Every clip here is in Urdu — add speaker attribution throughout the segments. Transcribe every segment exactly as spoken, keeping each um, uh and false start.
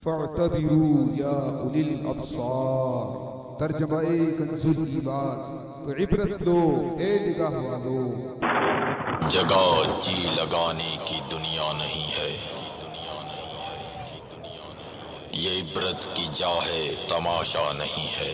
Speaker 1: فاعتبروا یا اولی الابصار. ترجمہ کنز الایمان. تو عبرت لو اے نگاہ والو.
Speaker 2: جگہ جی لگانے کی دنیا نہیں ہے، یہ عبرت کی جا ہے، تماشا نہیں ہے.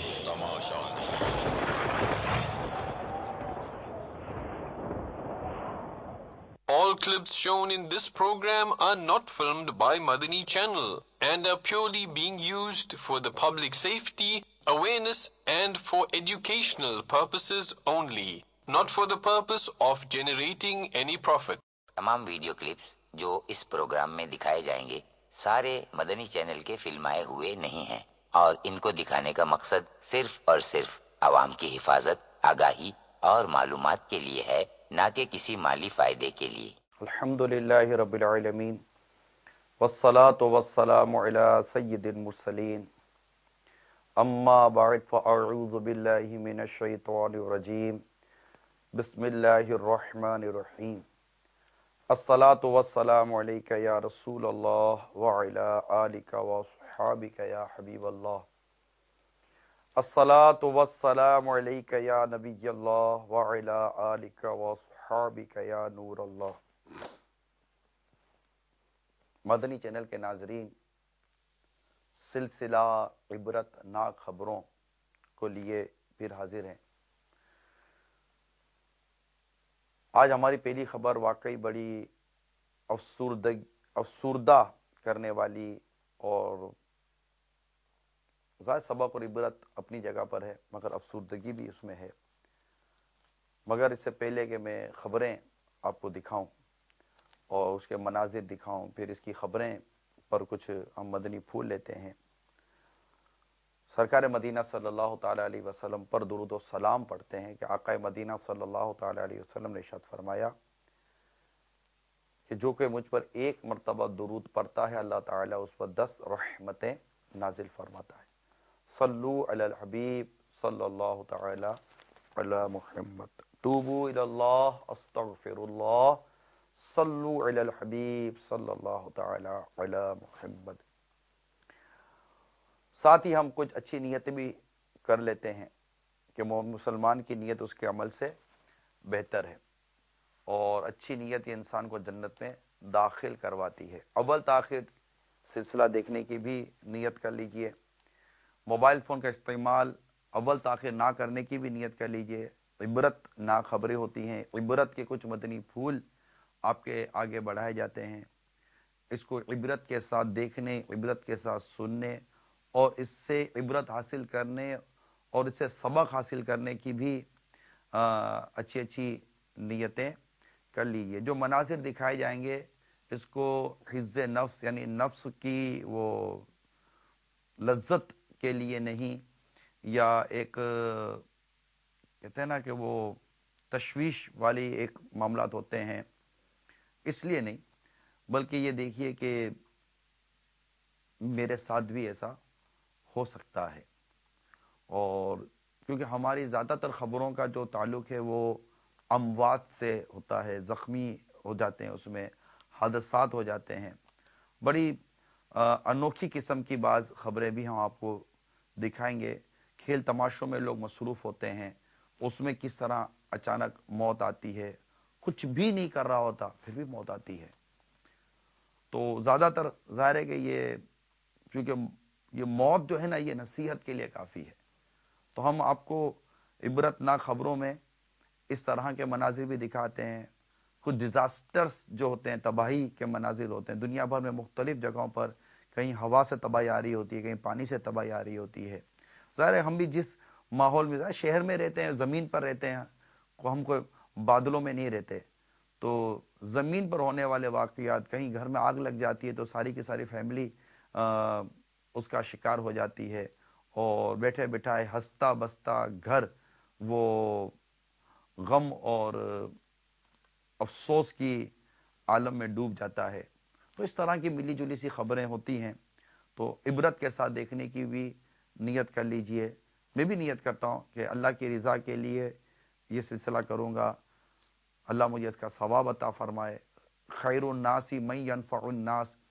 Speaker 2: All clips shown in this program are not filmed by Madani Channel and are purely being used for the public safety, awareness and for educational purposes only, not for the purpose of generating any profit.
Speaker 3: تمام ویڈیو کلپس جو اس پروگرام میں دکھائے جائیں گے سارے مدنی چینل کے فلمائے ہوئے نہیں ہیں اور ان کو دکھانے کا مقصد صرف اور صرف عوام کی حفاظت، آگاہی اور معلومات کے لیے ہے، نہ کہ کسی مالی فائدے کے لیے.
Speaker 4: الحمدللہ رب العالمین والصلاة والسلام علی سید المرسلین. اما بعد فاعوذ باللہ من الشیطان الرجیم. بسم اللہ الرحمن الرحیم. الصلاة والسلام علیکہ یا رسول اللہ وعلی آلکہ واصحابکہ یا حبیب اللہ. الصلاة والسلام علیکہ یا نبی اللہ وعلی آلکہ واصحابکہ یا نور اللہ. مدنی چینل کے ناظرین، سلسلہ عبرت ناک خبروں کو لیے پھر حاضر ہیں. آج ہماری پہلی خبر واقعی بڑی افسردہ افسردہ کرنے والی اور ظاہر سبق اور عبرت اپنی جگہ پر ہے، مگر افسردگی بھی اس میں ہے. مگر اس سے پہلے کہ میں خبریں آپ کو دکھاؤں اور اس کے مناظر دکھاؤں، پھر اس کی خبریں پر کچھ ہم مدنی پھول لیتے ہیں. سرکار مدینہ صلی اللہ تعالی علیہ وسلم پر درود و سلام پڑھتے ہیں کہ آقا مدینہ صلی اللہ تعالی علیہ وسلم نے ارشاد فرمایا کہ جو کہ مجھ پر ایک مرتبہ درود پڑھتا ہے اللہ تعالی اس پر دس رحمتیں نازل فرماتا ہے. صلو علی الحبیب صلی اللہ تعالی علی محمد. توبوا الی اللہ استغفر اللہ. صلو علی الحبیب صلی اللہ تعالی علی محمد. ساتھ ہی ہم کچھ اچھی نیتیں بھی کر لیتے ہیں کہ مسلمان کی نیت اس کے عمل سے بہتر ہے اور اچھی نیت یہ انسان کو جنت میں داخل کرواتی ہے. اول تاخیر سلسلہ دیکھنے کی بھی نیت کر لیجئے. موبائل فون کا استعمال اول تاخیر نہ کرنے کی بھی نیت کر لیجئے. عبرت نہ خبریں ہوتی ہیں، عبرت کے کچھ مدنی پھول آپ کے آگے بڑھائے جاتے ہیں. اس کو عبرت کے ساتھ دیکھنے، عبرت کے ساتھ سننے اور اس سے عبرت حاصل کرنے اور اس سے سبق حاصل کرنے کی بھی اچھی اچھی نیتیں کر لیجئے. جو مناظر دکھائے جائیں گے اس کو حفظ نفس یعنی نفس کی وہ لذت کے لیے نہیں، یا ایک کہتے ہیں نا کہ وہ تشویش والی ایک معاملات ہوتے ہیں، اس لیے نہیں، بلکہ یہ دیکھیے کہ میرے ساتھ بھی ایسا ہو سکتا ہے. اور کیونکہ ہماری زیادہ تر خبروں کا جو تعلق ہے وہ اموات سے ہوتا ہے، زخمی ہو جاتے ہیں، اس میں حادثات ہو جاتے ہیں. بڑی انوکھی قسم کی بعض خبریں بھی ہم آپ کو دکھائیں گے. کھیل تماشوں میں لوگ مصروف ہوتے ہیں، اس میں کس طرح اچانک موت آتی ہے، کچھ بھی نہیں کر رہا ہوتا پھر بھی موت آتی ہے. تو زیادہ تر ظاہر ہے کہ یہ کیونکہ یہ موت جو ہے نا یہ نصیحت کے لیے کافی ہے. تو ہم آپ کو عبرت ناک خبروں میں اس طرح کے مناظر بھی دکھاتے ہیں. کچھ ڈیزاسٹرز جو ہوتے ہیں، تباہی کے مناظر ہوتے ہیں دنیا بھر میں مختلف جگہوں پر. کہیں ہوا سے تباہی آ رہی ہوتی ہے، کہیں پانی سے تباہی آ رہی ہوتی ہے. ظاہر ہے ہم بھی جس ماحول میں شہر میں رہتے ہیں، زمین پر رہتے ہیں، ہم کوئی بادلوں میں نہیں رہتے. تو زمین پر ہونے والے واقعات، کہیں گھر میں آگ لگ جاتی ہے تو ساری کی ساری فیملی اس کا شکار ہو جاتی ہے اور بیٹھے بٹھائے ہنستا بستا گھر وہ غم اور افسوس کی عالم میں ڈوب جاتا ہے. تو اس طرح کی ملی جلی سی خبریں ہوتی ہیں، تو عبرت کے ساتھ دیکھنے کی بھی نیت کر لیجئے. میں بھی نیت کرتا ہوں کہ اللہ کی رضا کے لیے یہ سلسلہ کروں گا، اللہ مجھے اس کا ثواب عطا فرمائے. خیر الناس من ینفع الناس،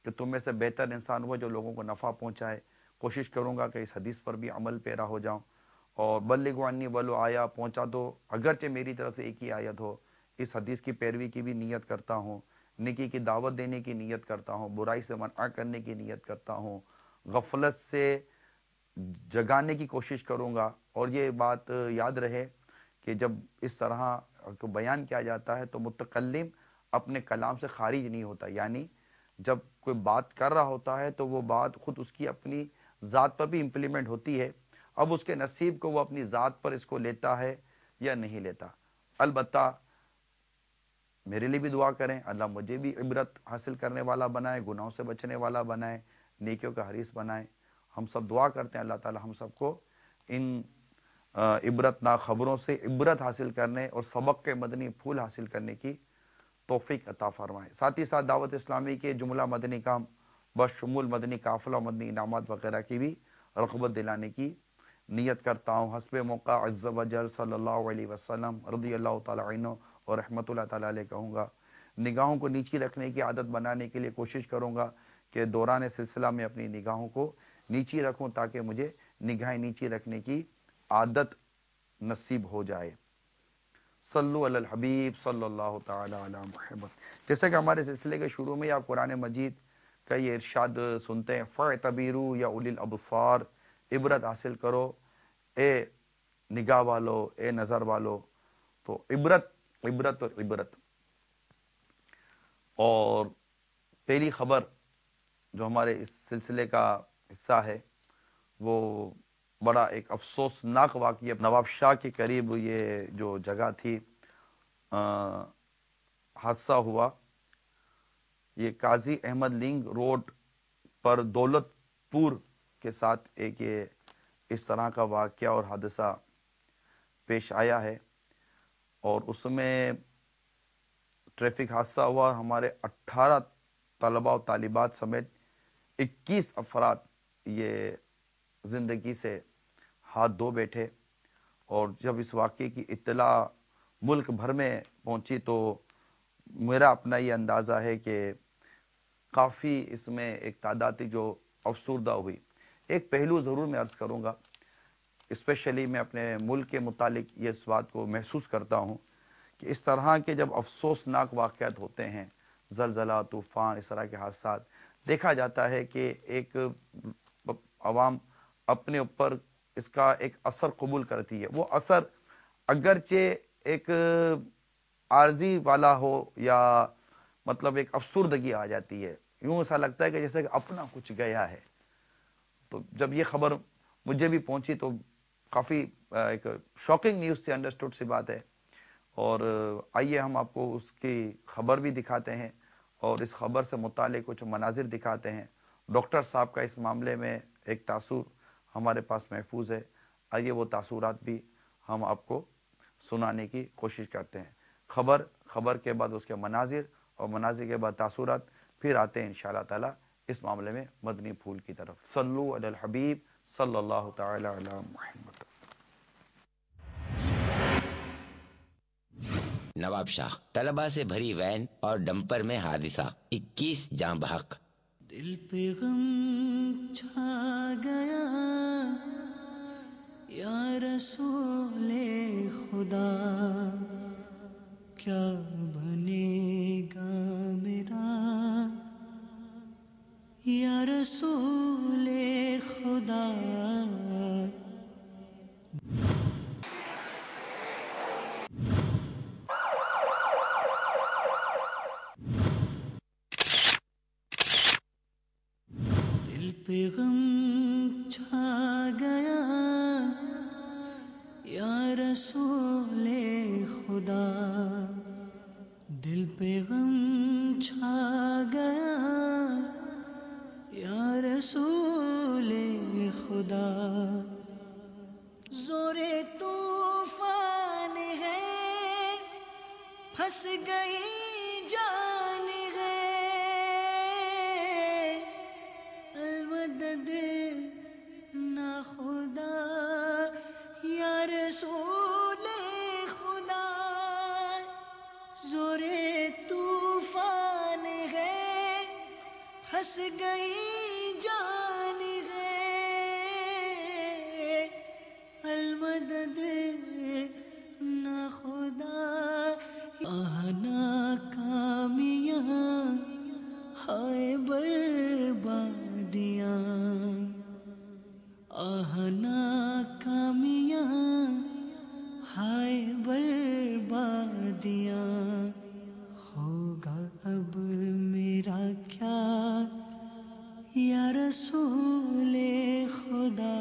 Speaker 4: کہ تم میں سے بہتر انسان وہ جو لوگوں کو نفع پہنچائے. کوشش کروں گا کہ اس حدیث پر بھی عمل پیرا ہو جاؤں. اور بلغوا عنی ولو آیا، پہنچا دو اگرچہ میری طرف سے ایک ہی آیت ہو. اس حدیث کی پیروی کی بھی نیت کرتا ہوں، نیکی کی دعوت دینے کی نیت کرتا ہوں، برائی سے منع کرنے کی نیت کرتا ہوں، غفلت سے جگانے کی کوشش کروں گا. اور یہ بات یاد رہے کہ جب اس طرح کو بیان کیا جاتا ہے تو متکلم اپنے کلام سے خارج نہیں ہوتا، یعنی جب کوئی بات کر رہا ہوتا ہے تو وہ بات خود اس کی اپنی ذات پر بھی امپلیمنٹ ہوتی ہے. اب اس کے نصیب کو وہ اپنی ذات پر اس کو لیتا ہے یا نہیں لیتا. البتہ میرے لیے بھی دعا کریں، اللہ مجھے بھی عبرت حاصل کرنے والا بنائے، گناہوں سے بچنے والا بنائے، نیکیوں کا حریص بنائے. ہم سب دعا کرتے ہیں اللہ تعالی ہم سب کو ان عبرت ناک خبروں سے عبرت حاصل کرنے اور سبق کے مدنی پھول حاصل کرنے کی توفیق عطا فرمائے. ساتھ ہی ساتھ دعوت اسلامی کے جملہ مدنی کام بشمول مدنی قافلہ، مدنی انعامات وغیرہ کی بھی رغبت دلانے کی نیت کرتا ہوں. حسب موقع عز و جل صلی اللہ علیہ وسلم رضی اللہ تعالی عنہ اور رحمت اللہ تعالی علیہ کہوں گا. نگاہوں کو نیچی رکھنے کی عادت بنانے کے لیے کوشش کروں گا کہ دوران سلسلہ میں اپنی نگاہوں کو نیچی رکھوں تاکہ مجھے نگاہیں نیچی رکھنے کی عادت نصیب ہو جائے. صلو علی الحبیب صلی اللہ تعالی علی محمد. جیسا کہ ہمارے سلسلے کے شروع میں آپ قرآن مجید کا یہ ارشاد سنتے ہیں، فَاعْتَبِرُوا یا اولی الابصار، عبرت حاصل کرو اے نگاہ والو، اے نظر والو. تو عبرت عبرت اور عبرت. اور پہلی خبر جو ہمارے اس سلسلے کا حصہ ہے وہ بڑا ایک افسوسناک واقعہ. نواب شاہ کے قریب یہ جو جگہ تھی حادثہ ہوا. یہ قاضی احمد لنگ روڈ پر دولت پور کے ساتھ ایک یہ اس طرح کا واقعہ اور حادثہ پیش آیا ہے. اور اس میں ٹریفک حادثہ ہوا اور ہمارے اٹھارہ طلباء و طالبات سمیت اکیس افراد یہ زندگی سے ہاتھ دھو بیٹھے. اور جب اس واقعے کی اطلاع ملک بھر میں پہنچی تو میرا اپنا یہ اندازہ ہے کہ کافی اس میں ایک تعداد تھی جو افسردہ ہوئی. ایک پہلو ضرور میں عرض کروں گا، اسپیشلی میں اپنے ملک کے متعلق یہ اس بات کو محسوس کرتا ہوں کہ اس طرح کے جب افسوسناک واقعات ہوتے ہیں، زلزلہ، طوفان، اس طرح کے حادثات، دیکھا جاتا ہے کہ ایک عوام اپنے اوپر اس کا ایک اثر قبول کرتی ہے. وہ اثر اگرچہ ایک عارضی والا ہو یا مطلب ایک افسردگی آ جاتی ہے، یوں ایسا لگتا ہے کہ جیسے کہ اپنا کچھ گیا ہے. تو جب یہ خبر مجھے بھی پہنچی تو کافی ایک شاکنگ نیوز تھی، انڈرسٹوڈ سی بات ہے. اور آئیے ہم آپ کو اس کی خبر بھی دکھاتے ہیں اور اس خبر سے متعلق کچھ مناظر دکھاتے ہیں. ڈاکٹر صاحب کا اس معاملے میں ایک تاثر ہمارے پاس محفوظ ہے. آئیے وہ تاثرات بھی ہم آپ کو سنانے کی کوشش کرتے ہیں. خبر خبر کے بعد اس کے مناظر اور مناظر کے بعد تاثرات، پھر آتے ہیں انشاءاللہ تعالی اس معاملے میں مدنی پھول کی طرف. صلو علی الحبیب صلی اللہ تعالی علی محمد.
Speaker 3: نواب شاہ، طلبہ سے بھری وین اور ڈمپر میں حادثہ، اکیس جاں بحق.
Speaker 5: دل پہ غم چھا گیا یا رسول خدا، کیا بنے گا میرا یا رسول خدا. دل پہ غم چھا گیا یا رسول خدا، دل پہ غم چھا گیا یا رسول خدا. زور طوفان ہے، پھنس گئی جان ہے، المدد نا خدا یا رسول خدا. زور طوفان ہے، پھنس گئی جان ہے المدد نہ خدا آنا کامیاں ہائے بربادیاں آنا کامیاں ہائے بربادیاں ہوگا اب میرا کیا یا رسول خدا.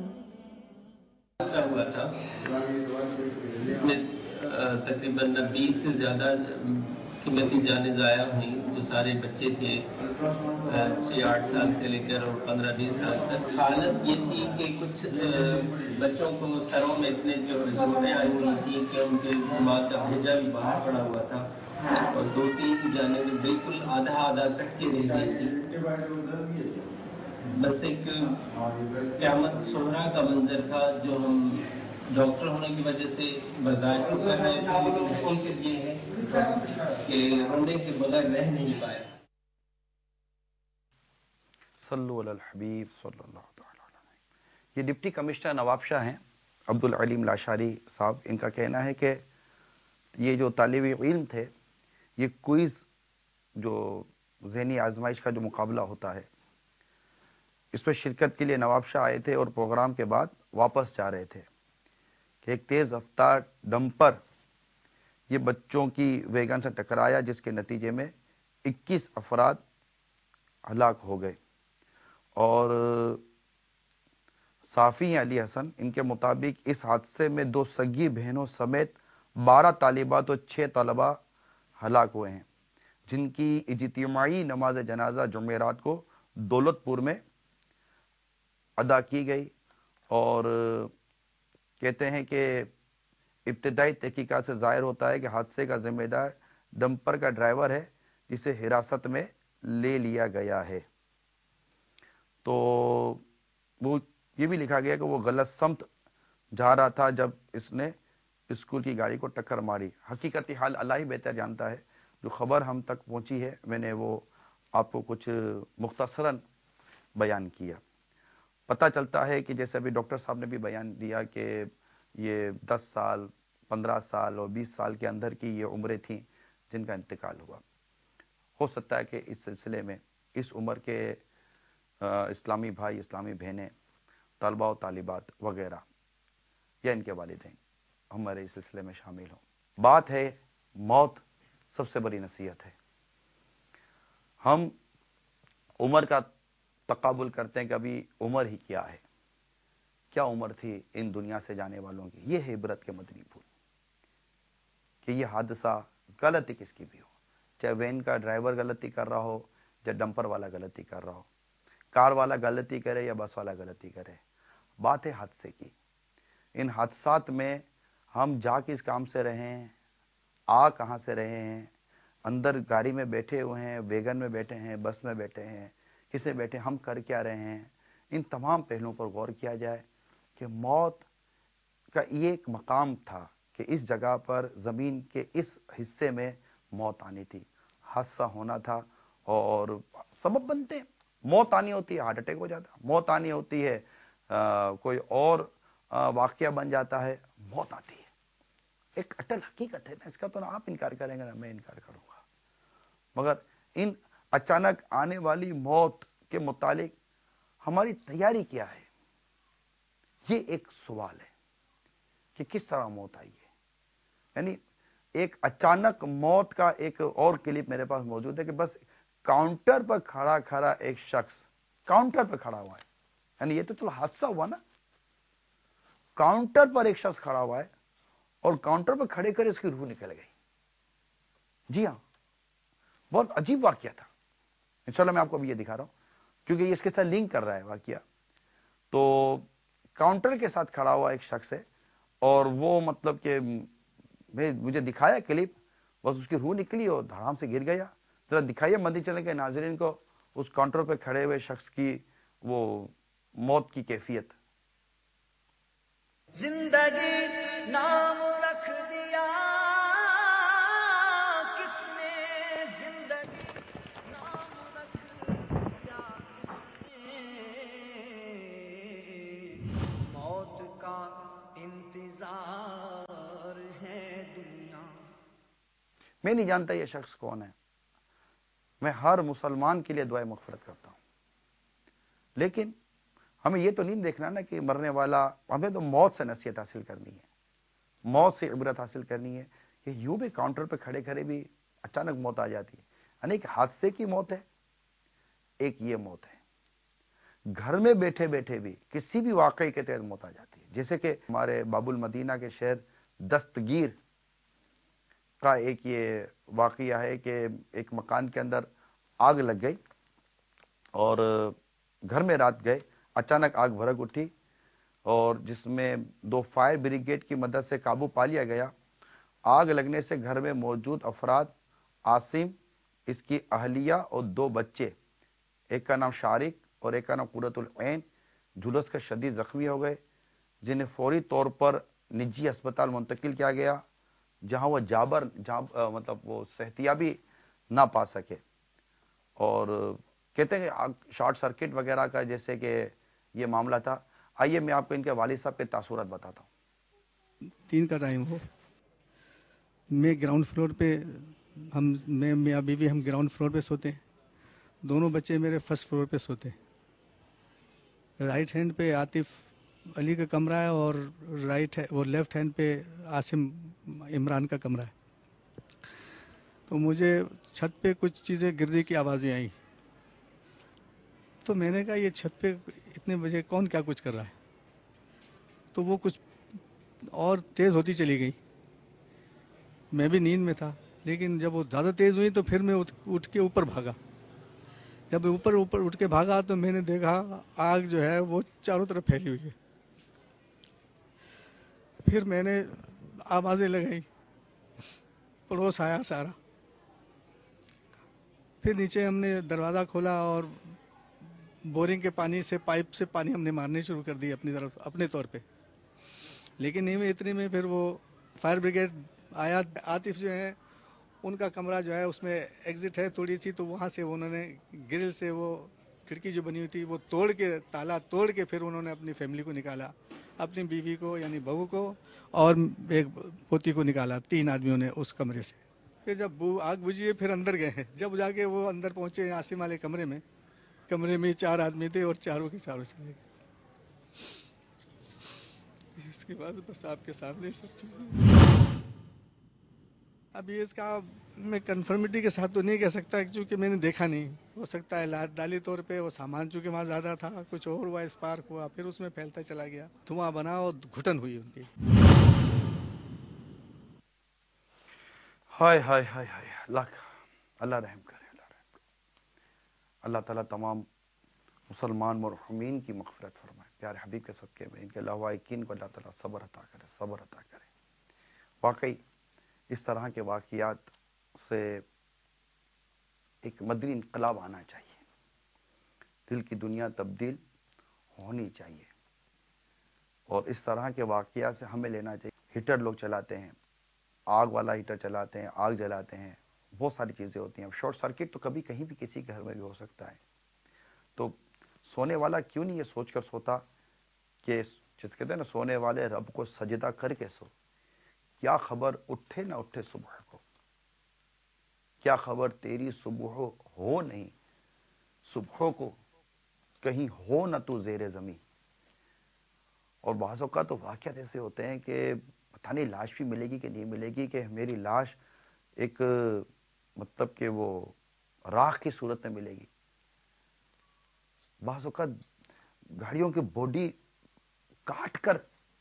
Speaker 6: ایسا ہوا تھا جس میں تقریباً بیس سے زیادہ قیمتی جانیں ضائع ہوئیں. جو سارے بچے تھے چھ آٹھ سال سے لے کر اور پندرہ بیس سال تک. حالت یہ تھی کہ کچھ بچوں کو سروں میں اتنے جو جوڑیں آئی ہوئی تھی کہ ان کے دماغ کا بھیجا بھی باہر پڑا ہوا تھا اور دو تین جانیں بالکل آدھا آدھا کٹ کے رہ گئی تھی. بس ایک قیامت صغریٰ کا منظر تھا جو ہم ڈاکٹر ہونے کی وجہ سے برداشت کر رہے تھے، لیکن حقیقت یہ ہے کہ رونے کے بغیر رہ نہیں پائے.
Speaker 4: صلو علی الحبیب صلی اللہ تعالی علیہ. یہ ڈپٹی کمشنر نواب شاہ ہیں عبدالعلیم لاشاری صاحب. ان کا کہنا ہے کہ یہ جو طالب علم تھے یہ کوئز جو ذہنی آزمائش کا جو مقابلہ ہوتا ہے اس میں شرکت کے لیے نواب شاہ آئے تھے اور پروگرام کے بعد واپس جا رہے تھے کہ ایک تیز رفتار ڈمپر یہ بچوں کی ویگن سے ٹکرایا جس کے نتیجے میں اکیس افراد ہلاک ہو گئے. اور صافی علی حسن ان کے مطابق اس حادثے میں دو سگی بہنوں سمیت بارہ طالبات اور چھ طلبہ ہلاک ہوئے ہیں جن کی اجتماعی نماز جنازہ جمعرات کو دولت پور میں ادا کی گئی. اور کہتے ہیں کہ ابتدائی تحقیقات سے ظاہر ہوتا ہے کہ حادثے کا ذمہ دار ڈمپر کا ڈرائیور ہے جسے حراست میں لے لیا گیا ہے. تو وہ یہ بھی لکھا گیا کہ وہ غلط سمت جا رہا تھا جب اس نے اسکول کی گاڑی کو ٹکر ماری. حقیقت حال اللہ ہی بہتر جانتا ہے. جو خبر ہم تک پہنچی ہے میں نے وہ آپ کو کچھ مختصراً بیان کیا. پتہ چلتا ہے کہ جیسے ابھی ڈاکٹر صاحب نے بھی بیان دیا کہ یہ دس سال پندرہ سال اور بیس سال کے اندر کی یہ عمریں تھیں جن کا انتقال ہوا. ہو سکتا ہے کہ اس سلسلے میں اس عمر کے اسلامی بھائی اسلامی بہنیں طلبہ و طالبات وغیرہ یا ان کے والدین ہمارے اس سلسلے میں شامل ہوں. بات ہے موت سب سے بڑی نصیحت ہے. ہم عمر کا تقابل کرتے ہیں کہ ابھی عمر ہی کیا ہے، کیا عمر تھی ان دنیا سے جانے والوں کی. یہ ہے عبرت کے مدنی پھول کہ یہ حادثہ غلطی کس کی بھی ہو، چاہے وین کا ڈرائیور غلطی کر رہا ہو یا ڈمپر والا غلطی کر رہا ہو، کار والا غلطی کرے یا بس والا غلطی کرے، بات ہے حادثے کی. ان حادثات میں ہم جا کس کام سے رہے ہیں، آ کہاں سے رہے ہیں، اندر گاڑی میں بیٹھے ہوئے ہیں، ویگن میں بیٹھے ہیں، بس میں بیٹھے ہیں، کسے بیٹھے، ہم کر کیا رہے ہیں. ان تمام پہلوؤں پر غور کیا جائے کہ موت کا یہ ایک مقام تھا کہ اس جگہ پر زمین کے اس حصے میں موت آنی تھی، حادثہ ہونا تھا. اور سبب بنتے ہیں، موت آنی ہوتی ہے ہارٹ اٹیک ہو جاتا ہے، موت آنی ہوتی ہے آ, کوئی اور آ, واقعہ بن جاتا ہے، موت آتی ہے. ایک اٹل حقیقت ہے نا، اس کا تو نہ آپ انکار کریں گے نہ میں انکار کروں گا. مگر ان اچانک آنے والی موت کے متعلق ہماری تیاری کیا ہے، یہ ایک سوال ہے کہ کس طرح موت آئی ہے. یعنی ایک اچانک موت کا ایک اور کلپ میرے پاس موجود ہے کہ بس کاؤنٹر پر کھڑا کھڑا ایک شخص کاؤنٹر پر کھڑا ہوا ہے. یعنی یہ تو چلو حادثہ ہوا نا، کاؤنٹر پر ایک شخص کھڑا ہوا ہے اور کاؤنٹر پر کھڑے کر اس کی روح نکل گئی. جی ہاں، بہت عجیب واقعہ تھا. انشاءاللہ میں آپ کو ابھی یہ دکھا رہا ہوں کیونکہ یہ اس کے ساتھ لنک کر رہا ہے واقعہ. تو کاؤنٹر کے ساتھ کھڑا ہوا ایک شخص ہے اور وہ مطلب کہ مجھے دکھایا کلپ، بس اس کی روح نکلی اور دھڑام سے گر گیا. ذرا دکھائیے مدنی چینل کے ناظرین کو اس کاؤنٹر پہ کھڑے ہوئے شخص کی وہ موت کی کیفیت.
Speaker 5: زندگی نام رکھ دیا کس نے، زندگی نام رکھ دیا. گزار ہے دنیا.
Speaker 4: میں نہیں جانتا یہ شخص کون ہے. میں ہر مسلمان کے لیے دعائے مغفرت کرتا ہوں. لیکن ہمیں یہ تو نہیں دیکھنا نا کہ مرنے والا, ہمیں تو موت سے نصیحت حاصل کرنی ہے, موت سے عبرت حاصل کرنی ہے. کہ یوں بھی کاؤنٹر پہ کھڑے کھڑے بھی اچانک موت آ جاتی ہے. یعنی ایک حادثے کی موت ہے, ایک یہ موت ہے گھر میں بیٹھے بیٹھے بھی کسی بھی واقعے کے تحت موت آ جاتی ہے. جیسے کہ ہمارے باب المدینہ کے شہر دستگیر کا ایک یہ واقعہ ہے کہ ایک مکان کے اندر آگ لگ گئی اور گھر میں رات گئے, اچانک آگ بھڑک اٹھی اور جس میں دو فائر بریگیڈ کی مدد سے قابو پا لیا گیا. آگ لگنے سے گھر میں موجود افراد, عاصم, اس کی اہلیہ اور دو بچے, ایک کا نام شارق اور ایک کا نام قرۃ العین, جھلس کا شدید زخمی ہو گئے, جنہیں فوری طور پر نجی اسپتال منتقل کیا گیا جہاں وہ جابر جاب مطلب وہ صحتیابی نہ پا سکے. اور کہتے ہیں کہ شارٹ سرکٹ وغیرہ کا جیسے کہ یہ معاملہ تھا. آئیے میں آپ کو ان کے والد صاحب کے تاثرات بتاتا ہوں.
Speaker 7: تین کا ٹائم ہو, میں گراؤنڈ فلور پہ, ہم میں میاں بیوی ہم گراؤنڈ فلور پہ سوتے ہیں, دونوں بچے میرے فرسٹ فلور پہ سوتے ہیں. رائٹ ہینڈ پہ عاطف علی کا کمرہ ہے اور رائٹ ہے اور لیفٹ ہینڈ پہ عاصم عمران کا کمرہ ہے. تو مجھے چھت پہ کچھ چیزیں گرنے کی آوازیں آئیں, تو میں نے کہا یہ چھت پہ اتنے بجے کون کیا کچھ کر رہا ہے. تو وہ کچھ اور تیز ہوتی چلی گئی. میں بھی نیند میں تھا, لیکن جب وہ زیادہ تیز ہوئی تو پھر میں اٹھ کے اوپر بھاگا. جب اوپر اوپر اٹھ کے بھاگا تو میں نے دیکھا آگ جو ہے وہ چاروں طرف پھیلی ہوئی ہے. پھر میں نے آوازیں لگائی, پڑوس آیا سارا. پھر نیچے ہم نے دروازہ کھولا اور بورنگ کے پانی سے, پائپ سے پانی ہم نے مارنے شروع کر دی اپنی طرف اپنے طور پہ. لیکن نہیں میں اتنے میں پھر وہ فائر بریگیڈ آیا. عاطف جو ہے ان کا کمرہ جو ہے اس میں ایگزٹ ہے تھوڑی سی, تو وہاں سے انہوں نے گرل سے وہ کھڑکی جو بنی ہوئی تھی وہ توڑ کے, تالا توڑ کے پھر انہوں نے اپنی فیملی کو نکالا, اپنی بیوی کو یعنی بہو کو اور ایک پوتی کو نکالا. تین آدمیوں نے اس کمرے سے. پھر جب آگ بجھی ہے پھر اندر گئے ہیں. جب جا کے وہ اندر پہنچے عاصم والے کمرے میں, کمرے میں چار آدمی تھے اور چاروں کے چاروں چلے گئے. اس کے بعد بس آپ کے سامنے سب چیزیں. ابھی اس کا میں کنفرمیٹی کے ساتھ تو نہیں کہہ سکتا کیونکہ میں نے دیکھا نہیں. ہو سکتا ہے لاد ڈالی طور پہ وہ سامان چونکہ وہاں زیادہ تھا, کچھ اور ہوا, اسپارک ہوا, پھر اس میں پھیلتا چلا گیا, دھواں بنا اور گھٹن ہوئی ان کی.
Speaker 4: ہائے ہائے ہائے ہائے, اللہ اللہ رحم کرے, اللہ رحم کرے. اللہ تعالیٰ تمام مسلمان مرحومین کی مغفرت فرمائے. پیارے حبیب کے صدقے میں ان کے لواحقین کو اللہ تعالیٰ صبر عطا کرے, صبر عطا کرے. واقعی اس طرح کے واقعات سے ایک مدنی انقلاب آنا چاہیے, دل کی دنیا تبدیل ہونی چاہیے. اور اس طرح کے واقعات سے ہمیں لینا چاہیے. ہیٹر لوگ چلاتے ہیں, آگ والا ہیٹر چلاتے ہیں, آگ جلاتے ہیں, بہت ساری چیزیں ہوتی ہیں. شارٹ سرکٹ تو کبھی کہیں بھی کسی گھر میں بھی ہو سکتا ہے. تو سونے والا کیوں نہیں یہ سوچ کر سوتا کہ جس کہتے ہیں نا سونے والے رب کو سجدہ کر کے سو, کیا خبر اٹھے نہ اٹھے صبح کو, کیا خبر تیری صبح ہو نہیں صبح کو, کہیں ہو نہ تو زیر زمین. اور بعض اوقات تو واقعات ایسے ہوتے ہیں کہ پتہ نہیں لاش بھی ملے گی کہ نہیں ملے گی, کہ میری لاش ایک مطلب کہ وہ راکھ کی صورت میں ملے گی. بعض اوقات گاڑیوں کی باڈی کاٹ کر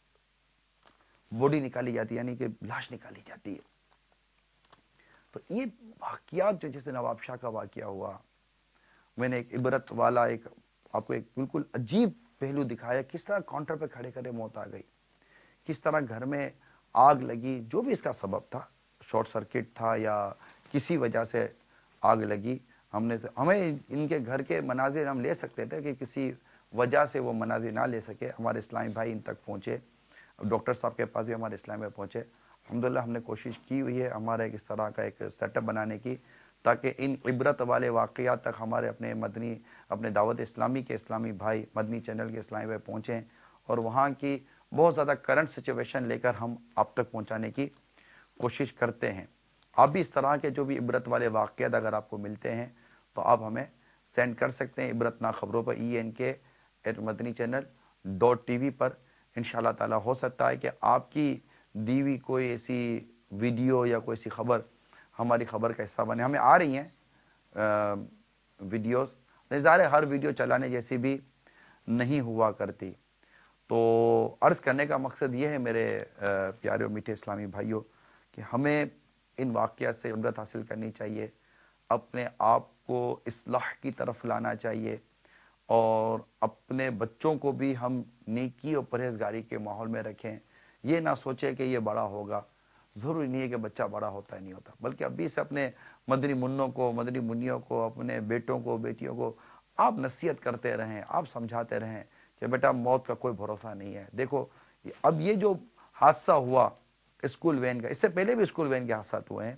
Speaker 4: باڈی نکالی جاتی ہے, یعنی کہ لاش نکالی جاتی ہے. تو یہ واقعات جو جیسے نواب شاہ کا واقعہ ہوا, میں نے ایک عبرت والا ایک آپ کو ایک بالکل عجیب پہلو دکھایا, کس طرح کاؤنٹر پہ کھڑے کھڑے موت آ گئی, کس طرح گھر میں آگ لگی, جو بھی اس کا سبب تھا, شارٹ سرکٹ تھا یا کسی وجہ سے آگ لگی. ہم نے ہمیں ان کے گھر کے مناظر ہم لے سکتے تھے کہ کسی وجہ سے وہ مناظر نہ لے سکے. ہمارے اسلامی بھائی ان تک پہنچے, ڈاکٹر صاحب کے پاس بھی ہمارے اسلام میں پہنچے. الحمدللہ ہم نے کوشش کی ہوئی ہے ہمارا ایک اس طرح کا ایک سیٹ اپ بنانے کی, تاکہ ان عبرت والے واقعات تک ہمارے اپنے مدنی اپنے دعوت اسلامی کے اسلامی بھائی, مدنی چینل کے اسلامی بھائی پہنچیں اور وہاں کی بہت زیادہ کرنٹ سچویشن لے کر ہم آپ تک پہنچانے کی کوشش کرتے ہیں. آپ بھی اس طرح کے جو بھی عبرت والے واقعات اگر آپ کو ملتے ہیں تو آپ ہمیں سینڈ کر سکتے ہیں عبرت ناک خبروں پر ای این کے ایٹ Madani channel dot T V پر. انشاءاللہ تعالی ہو سکتا ہے کہ آپ کی دیوی کوئی ایسی ویڈیو یا کوئی ایسی خبر ہماری خبر کا حصہ بنے. ہمیں آ رہی ہیں ویڈیوز، ظاہر ہر ویڈیو چلانے جیسی بھی نہیں ہوا کرتی. تو عرض کرنے کا مقصد یہ ہے میرے پیارے و میٹھے اسلامی بھائیوں کہ ہمیں ان واقعات سے عبرت حاصل کرنی چاہیے، اپنے آپ کو اصلاح کی طرف لانا چاہیے، اور اپنے بچوں کو بھی ہم نیکی اور پرہیزگاری کے ماحول میں رکھیں. یہ نہ سوچیں کہ یہ بڑا ہوگا. ضروری نہیں ہے کہ بچہ بڑا ہوتا ہے نہیں ہوتا، بلکہ ابھی سے اپنے مدنی منوں کو، مدنی منیوں کو، اپنے بیٹوں کو، بیٹیوں کو آپ نصیحت کرتے رہیں، آپ سمجھاتے رہیں کہ بیٹا موت کا کوئی بھروسہ نہیں ہے. دیکھو اب یہ جو حادثہ ہوا اسکول وین کا، اس سے پہلے بھی اسکول وین کے حادثات ہوئے ہیں.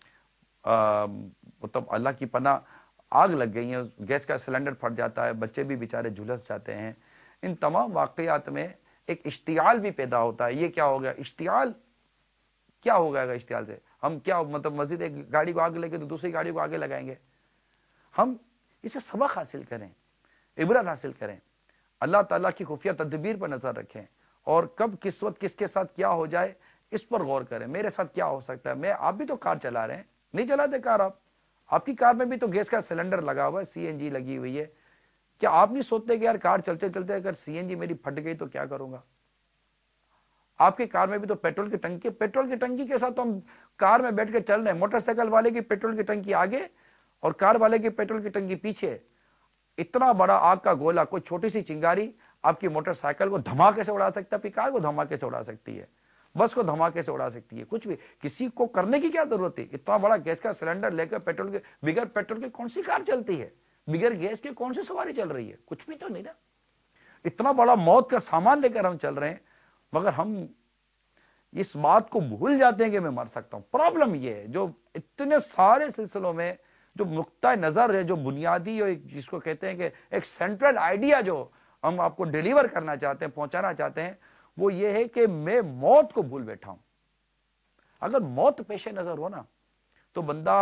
Speaker 4: مطلب اللہ کی پناہ آگ لگ گئی ہیں، گیس کا سلنڈر پھٹ جاتا ہے، بچے بھی بیچارے جھلس جاتے ہیں. ان تمام واقعات میں ایک اشتعال بھی پیدا ہوتا ہے. یہ کیا ہو گیا اشتعال؟ کیا ہو گیا اشتعال سے؟ ہم کیا مطلب مزید ایک گاڑی کو آگ لگے تو دوسری گاڑی کو آگے لگائیں گے؟ ہم اسے سبق حاصل کریں، عبرت حاصل کریں، اللہ تعالیٰ کی خفیہ تدبیر پر نظر رکھیں، اور کب کس وقت کس کے ساتھ کیا ہو جائے اس پر غور کریں. میرے ساتھ کیا ہو سکتا ہے؟ میں آپ بھی تو کار چلا رہے ہیں، نہیں چلاتے کار آپ؟ آپ کی کار میں بھی تو گیس کا سلنڈر لگا ہوا ہے، سی این جی لگی ہوئی ہے. کیا آپ نہیں سوچتے کہ یار کار چلتے چلتے اگر سی این جی میری پھٹ گئی تو کیا کروں گا؟ آپ کی کار میں بھی تو پیٹرول کی ٹنکی، پیٹرول کی ٹنکی کے ساتھ تو ہم کار میں بیٹھ کے چل رہے ہیں. موٹر سائیکل والے کی پیٹرول کی ٹنکی آگے اور کار والے کی پیٹرول کی ٹنکی پیچھے. اتنا بڑا آگ کا گولا، کوئی چھوٹی سی چنگاری آپ کی موٹر سائیکل کو دھماکے سے اڑا سکتا ہے، آپ کی کار کو دھماکے سے اڑا سکتی ہے، بس کو دھماکے سے اڑا سکتی ہے. کچھ بھی کسی کو کرنے کی کیا ضرورت تھی؟ اتنا بڑا گیس کا سلنڈر لے کر پیٹرول کے بغیر پیٹرول کی کون سی کار چلتی ہے؟ بغیر گیس کے کون سی سواری چل رہی ہے؟ کچھ بھی تو نہیں نا. اتنا بڑا موت کا سامان لے کر ہم چل رہے ہیں، مگر ہم اس بات کو بھول جاتے ہیں کہ میں مر سکتا ہوں. پرابلم یہ ہے جو اتنے سارے سلسلوں میں جو نقطہ نظر ہے، جو بنیادی اور جس کو کہتے ہیں کہ ایک سینٹرل آئیڈیا جو ہم آپ کو ڈیلیور کرنا چاہتے ہیں، پہنچانا چاہتے ہیں، وہ یہ ہے کہ میں موت کو بھول بیٹھا ہوں. اگر موت پیش نظر ہو نا تو بندہ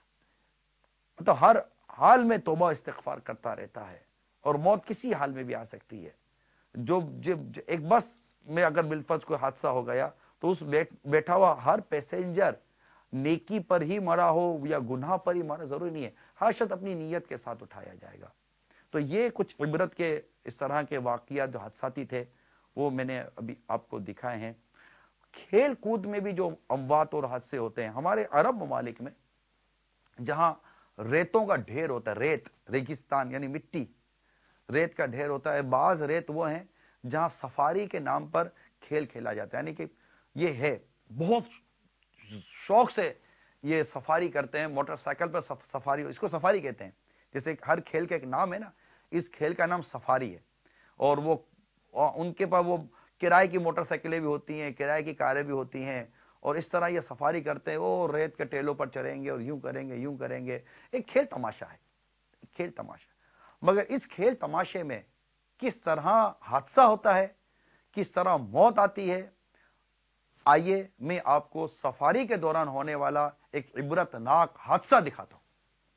Speaker 4: تو ہر حال میں توبہ استغفار کرتا رہتا ہے، اور موت کسی حال میں بھی آ سکتی ہے. جو ایک بس میں اگر بالفرض کوئی حادثہ ہو گیا تو اس بیٹھا ہوا ہر پیسنجر نیکی پر ہی مرا ہو یا گناہ پر ہی مرا ضروری نہیں ہے، ہر شخص اپنی نیت کے ساتھ اٹھایا جائے گا. تو یہ کچھ عبرت کے اس طرح کے واقعات جو حادثاتی تھے وہ میں نے ابھی آپ کو دکھائے ہیں. کھیل کود میں بھی جو اموات اور حادثے ہوتے ہیں ہمارے عرب ممالک میں، جہاں ریتوں کا ڈھیر ہوتا ہے، ریت ریگستان یعنی مٹی، ریت کا ڈھیر ہوتا ہے. بعض ریت وہ ہیں جہاں سفاری کے نام پر کھیل کھیلا جاتا ہے، یعنی کہ یہ ہے بہت شوق سے یہ سفاری کرتے ہیں، موٹر سائیکل پر سفاری، اس کو سفاری کہتے ہیں. جیسے ہر کھیل کا ایک نام ہے نا، اس کھیل کا نام سفاری ہے. اور وہ ان کے پاس وہ کرائے کی موٹر سائیکلیں بھی ہوتی ہیں، کرائے کی کاریں بھی ہوتی ہیں، اور اس طرح یہ سفاری کرتے ہیں. وہ ریت کے ٹیلوں پر چڑھیں گے اور یوں کریں گے یوں کریں گے. ایک کھیل تماشا ہے، ایک کھیل تماشا. مگر اس کھیل تماشے میں کس طرح حادثہ ہوتا ہے، کس طرح موت آتی ہے، آئیے میں آپ کو سفاری کے دوران ہونے والا ایک عبرت ناک حادثہ دکھاتا ہوں.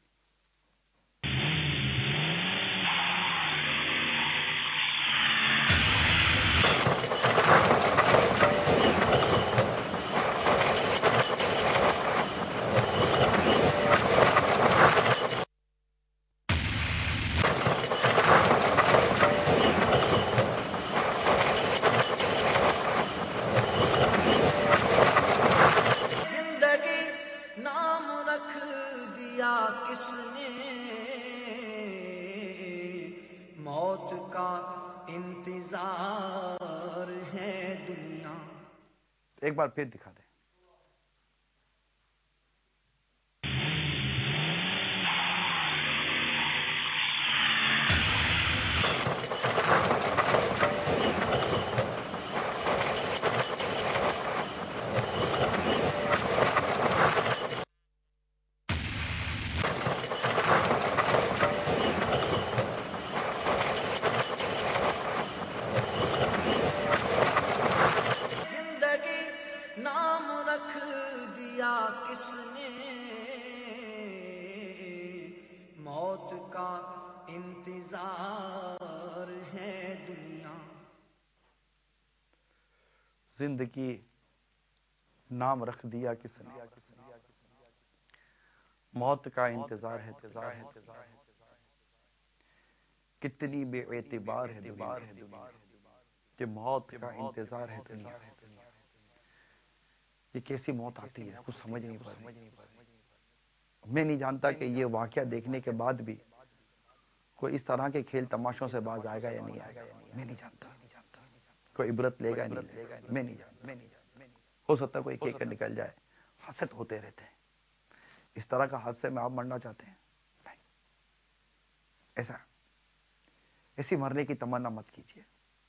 Speaker 4: ایک بار پھر دکھا دیں. زندگی نام رکھ دیا کس نے، موت کا انتظار ہے کتنی بے اعتبار ہے دنیا کہ موت کا انتظار ہے دنیا۔ یہ کیسی موت آتی ہے کچھ سمجھ نہیں پا رہی۔ میں نہیں جانتا کہ یہ واقعہ دیکھنے کے بعد بھی کوئی اس طرح کے کھیل تماشوں سے باز آئے گا یا نہیں آئے گا، میں نہیں جانتا۔ کوئی عبرت لے گا نہیں لے گا، میں نہیں جانتا۔ ہو سکتا ہے کوئی کہہ کر نکل جائے، حادثے ہوتے رہتے ہیں۔ اس طرح کا حادثے میں آپ مرنا چاہتے ہیں؟ نہیں، ایسا ایسی مرنے کی تمنا مت کیجیے۔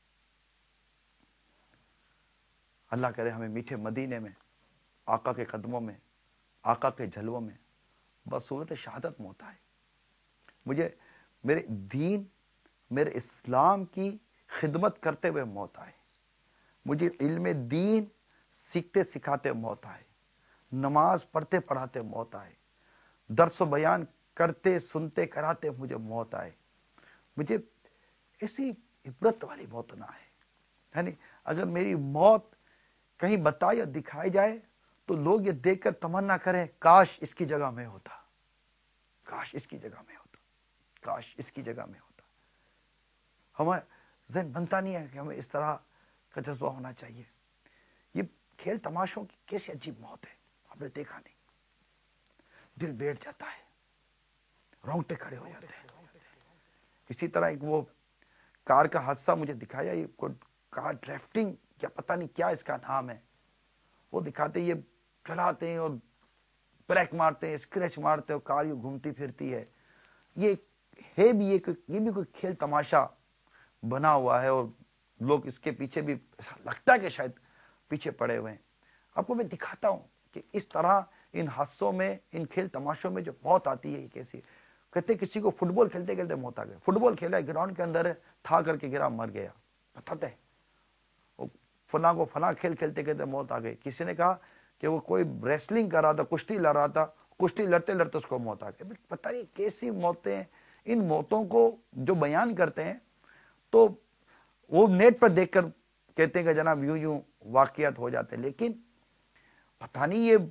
Speaker 4: اللہ کرے ہمیں میٹھے مدینے میں، آقا کے قدموں میں، آقا کے جھلووں میں بصورت شہادت موت آئے۔ مجھے میرے دین، میرے اسلام کی خدمت کرتے ہوئے موت آئے۔ مجھے علم دین سیکھتے سکھاتے موت آئے، نماز پڑھتے پڑھاتے موت آئے، درس و بیان کرتے سنتے کراتے مجھے موت آئے۔ مجھے ایسی عبرت والی موت نہ آئے۔ یعنی اگر میری موت کہیں بتائی یا دکھائی جائے تو لوگ یہ دیکھ کر تمنا کریں کاش اس کی جگہ میں ہوتا، کاش اس کی جگہ میں ہوتا، کاش اس کی جگہ میں ہوتا۔ ہمیں ذہن بنتا نہیں ہے کہ ہمیں اس طرح کا جذبہ ہونا چاہیے۔ یہ کھیل تماشوں کی کیسی عجیب موت ہے، آپ نے دیکھا نہیں، دل بیٹھ جاتا ہے، رونگٹے کھڑے ہو جاتے ہیں۔ اسی طرح ایک وہ کار کا حادثہ مجھے دکھایا، یہ کار ڈرافٹنگ یا پتہ نہیں کیا اس کا نام ہے، وہ دکھاتے یہ چلاتے ہیں اور بریک مارتے ہیں، اسکریچ مارتے ہیں اور کار یوں گھومتی پھرتی ہے۔ یہ ہے بھی یہ یہ بھی کوئی کھیل تماشا بنا ہوا ہے اور لوگ اس کے پیچھے بھی ایسا لگتا ہے کہ شاید پیچھے پڑے ہوئے ہیں۔ آپ کو میں دکھاتا ہوں کہ اس طرح ان حادثوں میں، ان کھیل تماشوں میں جو موت آتی ہے یہ کیسی ہے۔ کہتے کسی کو فٹ بال کھیلتے کھیلتے موت آ گئی، فٹ بال کھیلا ہے گراؤنڈ کے اندر ہے، تھا کر کے گرا مر گیا، بتاتے ہیں فلاں کو فلاں کھیل کھیلتے کھیلتے موت آ گئی۔ کسی نے کہا کہ وہ کوئی ریسلنگ کر رہا تھا، کشتی لڑ رہا تھا، کشتی لڑتے لڑتے اس کو موت آ گئی۔ پتہ نہیں کیسی موتیں ہیں۔ ان موتوں کو جو بیان کرتے ہیں تو وہ نیٹ پر دیکھ کر کہتے ہیں کہ جناب یوں یوں واقعات ہو جاتے ہیں، لیکن پتہ نہیں یہ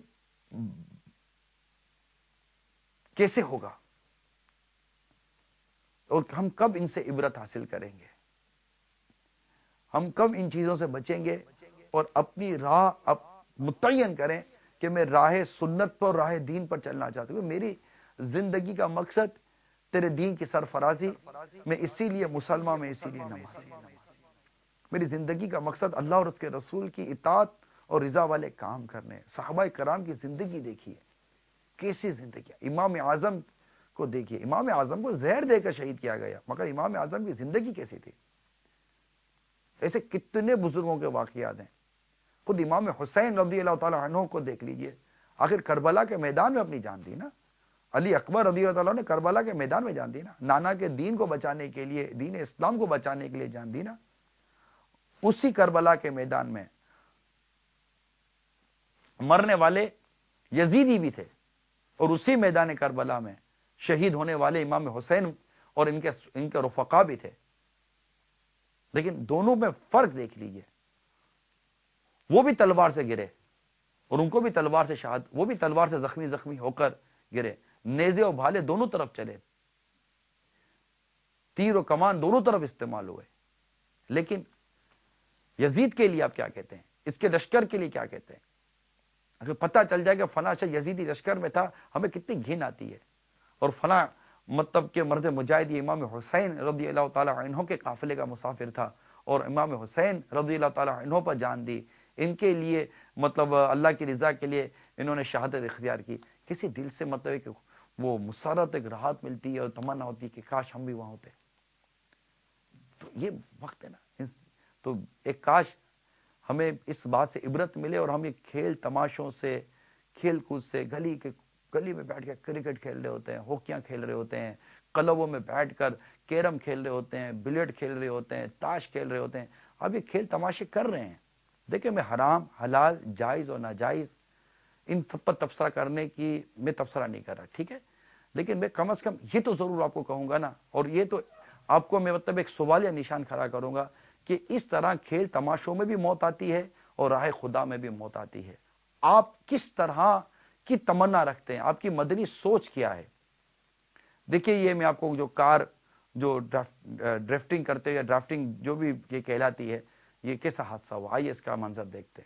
Speaker 4: کیسے ہوگا اور ہم کب ان سے عبرت حاصل کریں گے، ہم کب ان چیزوں سے بچیں گے اور اپنی راہ متعین کریں کہ میں راہ سنت پر، راہ دین پر چلنا چاہتا ہوں۔ میری زندگی کا مقصد تیرے دین کی سرفرازی، میں اسی لیے مسلمان، میں اسی لیے نمازی۔ میری زندگی کا مقصد اللہ اور اس کے رسول کی اطاعت اور رضا والے کام کرنے۔ صحابہ کرام کی زندگی دیکھیے، کیسی زندگی۔ امام اعظم کو دیکھیے، امام اعظم کو زہر دے کر شہید کیا گیا، مگر امام اعظم کی زندگی کیسی تھی۔ ایسے کتنے بزرگوں کے واقعات ہیں۔ خود امام حسین رضی اللہ تعالی عنہ کو دیکھ لیجئے، آخر کربلا کے میدان میں اپنی جان دی نا۔ علی اکبر رضی اللہ تعالیٰ نے کربلا کے میدان میں جان دی نا، نانا کے دین کو بچانے کے لیے، دین اسلام کو بچانے کے لیے جان دی نا۔ اسی کربلا کے میدان میں مرنے والے یزیدی بھی تھے اور اسی میدان کربلا میں شہید ہونے والے امام حسین اور ان کے ان کے رفقا بھی تھے۔ لیکن دونوں میں فرق دیکھ لیجئے، وہ بھی تلوار سے گرے اور ان کو بھی تلوار سے شہادت، وہ بھی تلوار سے زخمی زخمی ہو کر گرے، نیزے اور بھالے دونوں طرف چلے، تیر و کمان دونوں طرف استعمال ہوئے۔ لیکن یزید کے لیے آپ کیا کہتے ہیں، اس کے لشکر کے لیے کیا کہتے ہیں؟ اگر پتہ چل جائے کہ فلاں شخص یزیدی لشکر میں تھا، ہمیں کتنی گھن آتی ہے، اور فلاں مطلب کہ مرد مجاہد امام حسین رضی اللہ تعالی عنہ کے قافلے کا مسافر تھا اور امام حسین رضی اللہ تعالی عنہ پر جان دی، ان کے لیے مطلب اللہ کی رضا کے لیے انہوں نے شہادت اختیار کی۔ کسی دل سے مطلب ہے کہ وہ مسرت، ایک راحت ملتی ہے اور تمنا ہوتی ہے کہ کاش ہم بھی وہاں ہوتے۔ تو یہ وقت ہے نا، تو ایک کاش ہمیں اس بات سے عبرت ملے اور ہم یہ کھیل تماشوں سے، کھیل کود سے، گلی کے گلی میں بیٹھ کے کرکٹ کھیل رہے ہوتے ہیں، ہاکیاں کھیل رہے ہوتے ہیں، کلبوں میں بیٹھ کر کیرم کھیل رہے ہوتے ہیں، بلیٹ کھیل رہے ہوتے ہیں، تاش کھیل رہے ہوتے ہیں، اب یہ کھیل تماشے کر رہے ہیں۔ دیکھیں میں حرام، حلال، جائز اور ناجائز ان سب پر تبصرہ کرنے کی میں تبصرہ نہیں کر رہا، ٹھیک ہے، لیکن میں کم از کم یہ تو ضرور آپ کو کہوں گا نا، اور یہ تو آپ کو میں مطلب ایک سوالیہ نشان کھڑا کروں گا کہ اس طرح کھیل تماشوں میں بھی موت آتی ہے اور راہ خدا میں بھی موت آتی ہے. آپ کس طرح کی تمنا رکھتے ہیں؟ آپ کی مدنی سوچ کیا ہے؟ دیکھیے یہ میں آپ کو جو کار جو ڈرفٹنگ کرتے یا ڈرافٹنگ جو بھی یہ کہلاتی ہے، یہ کیسا حادثہ ہوا؟ آئیے اس کا منظر دیکھتے ہیں.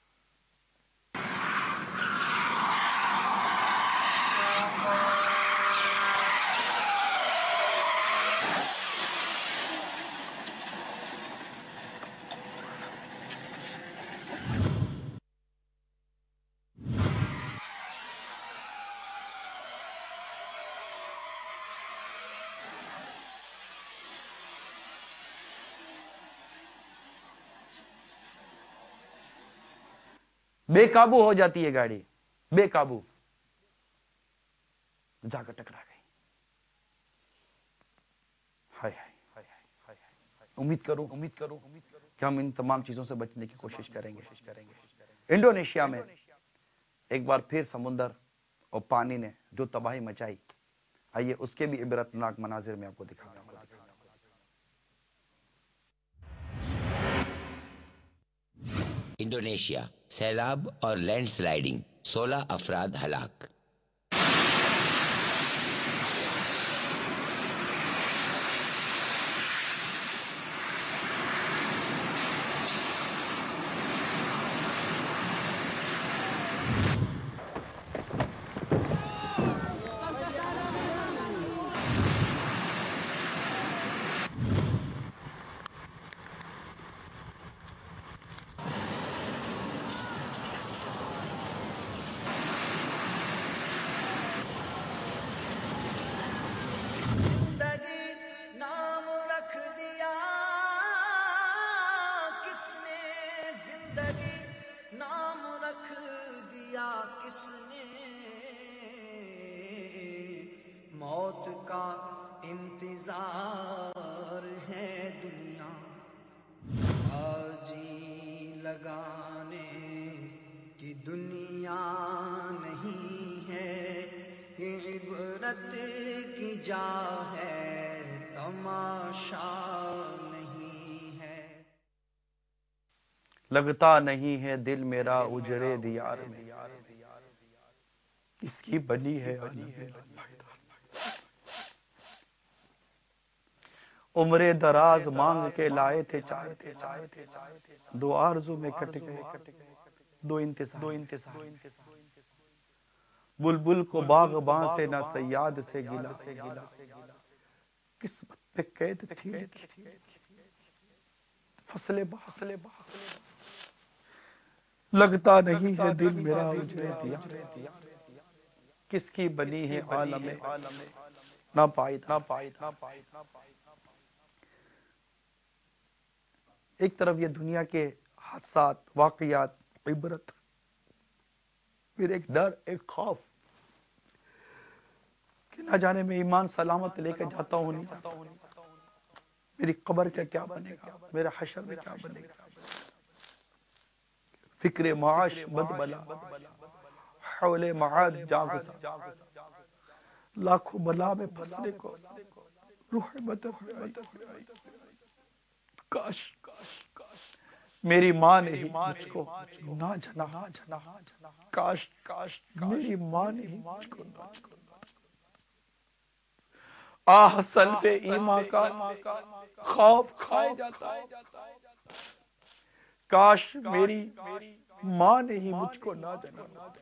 Speaker 4: بے قابو ہو جاتی ہے گاڑی، بے قابو جا کر ٹکرا گئی. ہائے ہائے ہائے ہائے ہائے. امید کروں امید کروں کہ ہم ان تمام چیزوں سے بچنے کی کوشش کریں گے. انڈونیشیا میں ایک بار پھر سمندر اور پانی نے جو تباہی مچائی، آئیے اس کے بھی عبرتناک مناظر میں آپ کو دکھاتا ہوں.
Speaker 3: انڈونیشیا، سیلاب اور لینڈ سلائیڈنگ، سولہ افراد ہلاک.
Speaker 5: موت کا انتظار ہے دنیا، آجی لگانے کی دنیا نہیں ہے، یہ عبرت کی جا ہے، تماشا نہیں ہے.
Speaker 4: لگتا نہیں ہے دل میرا اجڑے دیار میں، کس کی بنی ہے عمر دراز مانگ کے لائے تھے چار، دو آرزو میں کٹ گئے دو انتظار. بلبل کو باغباں سے نہ صیاد سے گلا، قسمت پہ قید تھی فصلے فصلے. لگتا نہیں ہے دل میرا اجڑے دیا، کس کی بنی ہے عالم نہ پائید. ایک طرف یہ دنیا کے حادثات، واقعات، عبرت، پھر ایک ڈر، ایک خوف کہ نہ جانے میں ایمان سلامت لے کے جاتا ہوں نہیں جاتا، میری قبر کا کیا بنے گا، میرا حشر میں کیا بنے گا. فکر معاش بد بلا، حول معاد جاگزا، لاکھوں بلا میں پھنسنے کو روح مدد میں آئی. کاش میری ماں نے ہی مجھ کو نہ جنا، کاش میری ماں نے ہی مجھ کو نہ جنا. آہ سلب ایمان کا خوف کھائے جاتا ہے، کاش میری ماں نے ہی مجھ کو نہ جنا.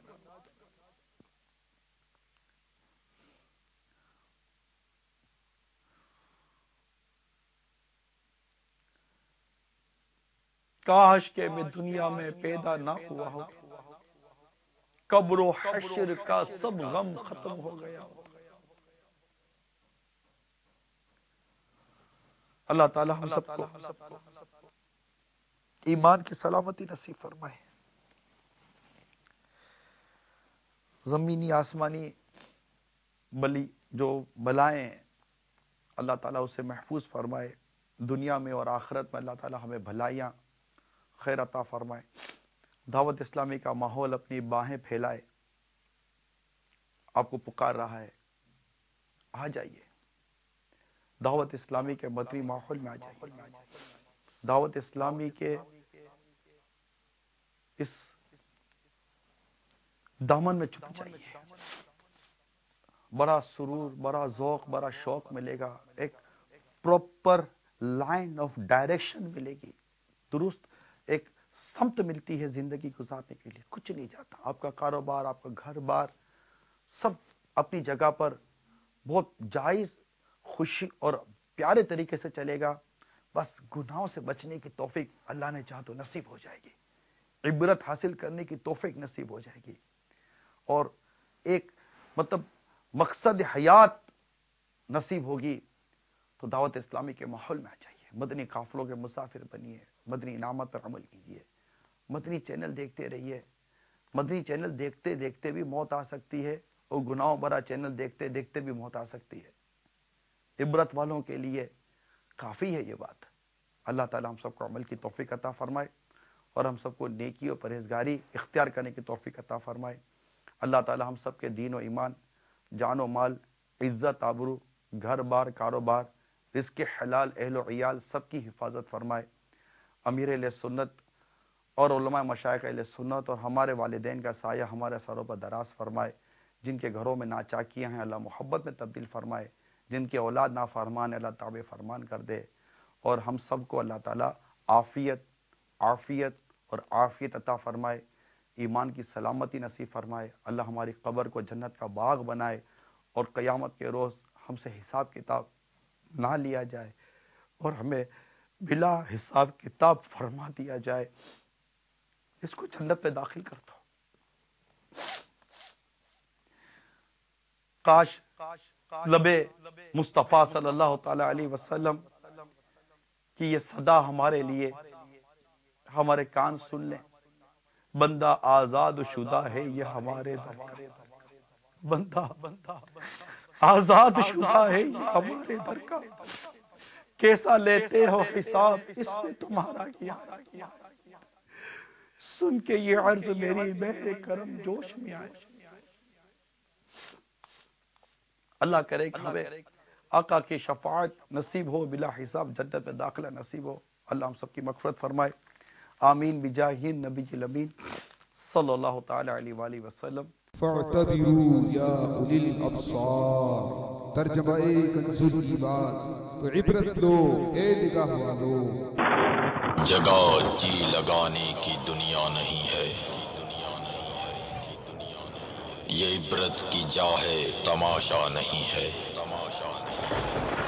Speaker 4: کاش کہ میں دنیا میں پیدا نہ ہوا ہو، قبر و حشر کا سب غم ختم ہو گیا ہو. اللہ تعالی ہم سب کو ایمان کی سلامتی نصیب فرمائے. زمینی آسمانی بلی جو بلائیں اللہ تعالیٰ اسے محفوظ فرمائے. دنیا میں اور آخرت میں اللہ تعالیٰ ہمیں بھلائیاں خیر عطا فرمائے. دعوت اسلامی کا ماحول اپنی باہیں پھیلائے، آپ کو پکار رہا ہے، آ جائیے دعوت اسلامی کے مدنی ماحول میں آ جائیے. دعوت اسلامی کے اس دامن میں چھپ جائیے. بڑا سرور، بڑا ذوق، بڑا شوق ملے گا. ایک پروپر لائن آف ڈائریکشن ملے گی، درست ایک سمت ملتی ہے زندگی گزارنے کے لیے. کچھ نہیں جاتا. آپ کا کاروبار، آپ کا گھر بار سب اپنی جگہ پر بہت جائز، خوشی اور پیارے طریقے سے چلے گا. بس گناہوں سے بچنے کی توفیق اللہ نے چاہا تو نصیب ہو جائے گی. عبرت حاصل کرنے کی توفیق نصیب ہو جائے گی. اور ایک مطلب مقصد حیات نصیب ہوگی. تو دعوت اسلامی کے ماحول میں آ جائیے. مدنی قافلوں کے مسافر بنیے. مدنی انعامات پر عمل کیجیے. مدنی چینل دیکھتے رہیے. مدنی چینل دیکھتے دیکھتے بھی موت آ سکتی ہے، اور گناہوں بھرا چینل دیکھتے دیکھتے بھی موت آ سکتی ہے. عبرت والوں کے لیے کافی ہے یہ بات. اللہ تعالی ہم سب کو عمل کی توفیق عطا فرمائے، اور ہم سب کو نیکی اور پرہیزگاری اختیار کرنے کی توفیق عطا فرمائے. اللہ تعالی ہم سب کے دین و ایمان، جان و مال، عزت آبرو، گھر بار، کاروبار، رزق حلال، اہل و عیال سب کی حفاظت فرمائے. امیر اہل سنت اور علماء مشائخ اہل سنت اور ہمارے والدین کا سایہ ہمارے سروں پر دراز فرمائے. جن کے گھروں میں ناچاکیاں ہیں اللہ محبت میں تبدیل فرمائے. جن کی اولاد نافرمان ہے اللہ تابع فرمان کر دے. اور ہم سب کو اللہ تعالیٰ عافیت عافیت اور عافیت عطا فرمائے. ایمان کی سلامتی نصیب فرمائے. اللہ ہماری قبر کو جنت کا باغ بنائے، اور قیامت کے روز ہم سے حساب کتاب نہ لیا جائے، اور ہمیں بلا حساب کتاب فرما دیا جائے. اس کو جنت میں داخل کر دو. کاش لبے مصطفیٰ صلی اللہ تعالی علیہ وسلم کی یہ صدا ہمارے لیے، ہمارے کان سن لیں. بندہ آزاد و شدہ ہے یہ ہمارے در کا. بندہ آزاد شدہ ہے یہ ہمارے در کا. کیسا لیتے ہو حساب اس نے تمہارا کیا. سن کے یہ عرض میری بحر کرم جوش میں آئے. اللہ کرے کہ ہمیں آقا کی شفاعت نصیب ہو، بلا حساب جنت میں داخلہ نصیب ہو. اللہ ہم سب کی مغفرت فرمائے. آمین بجاہ نبی الامین صلی اللہ تعالی علیہ وآلہ وسلم.
Speaker 1: فاعتبروا یا اولی الابصار. ترجمہ کنز الایمان. تو عبرت لو اے نگاہ والو.
Speaker 2: جگہ جی لگانے کی دنیا نہیں ہے، یہ عبرت کی جا ہے، تماشا نہیں ہے.